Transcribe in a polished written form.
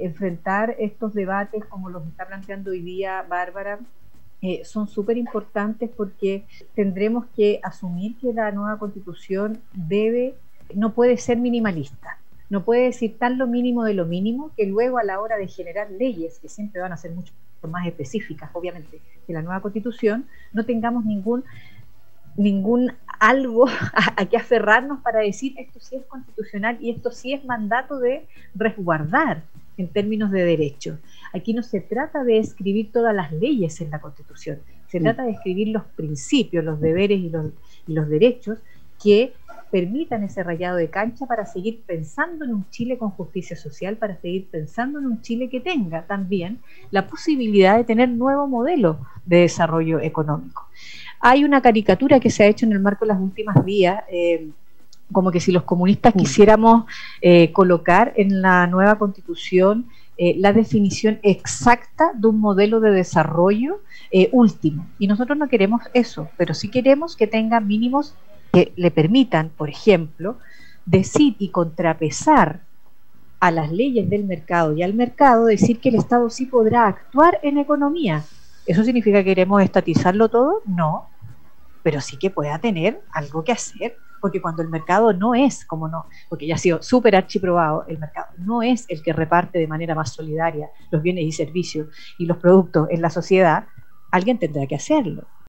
enfrentar estos debates como los está planteando hoy día Bárbara son súper importantes porque tendremos que asumir que la nueva constitución no puede ser minimalista, no puede decir tan lo mínimo de lo mínimo que luego a la hora de generar leyes, que siempre van a ser mucho más específicas, obviamente, que la nueva constitución, no tengamos ningún algo a que aferrarnos para decir esto sí es constitucional y esto sí es mandato de resguardar en términos de derechos. Aquí no se trata de escribir todas las leyes en la Constitución, se trata de escribir los principios, los deberes y los derechos que permitan ese rayado de cancha para seguir pensando en un Chile con justicia social, para seguir pensando en un Chile que tenga también la posibilidad de tener nuevo modelo de desarrollo económico. Hay una caricatura que se ha hecho en el marco de las últimas días, como que si los comunistas quisiéramos colocar en la nueva constitución la definición exacta de un modelo de desarrollo último. Y nosotros no queremos eso, pero sí queremos que tenga mínimos que le permitan, por ejemplo, decir y contrapesar a las leyes del mercado y al mercado, decir que el Estado sí podrá actuar en economía. ¿Eso significa que queremos estatizarlo todo? No, pero sí que pueda tener algo que hacer, porque cuando el mercado no es, como no, porque ya ha sido súper archiprobado, el mercado no es el que reparte de manera más solidaria los bienes y servicios y los productos en la sociedad, alguien tendrá que hacerlo.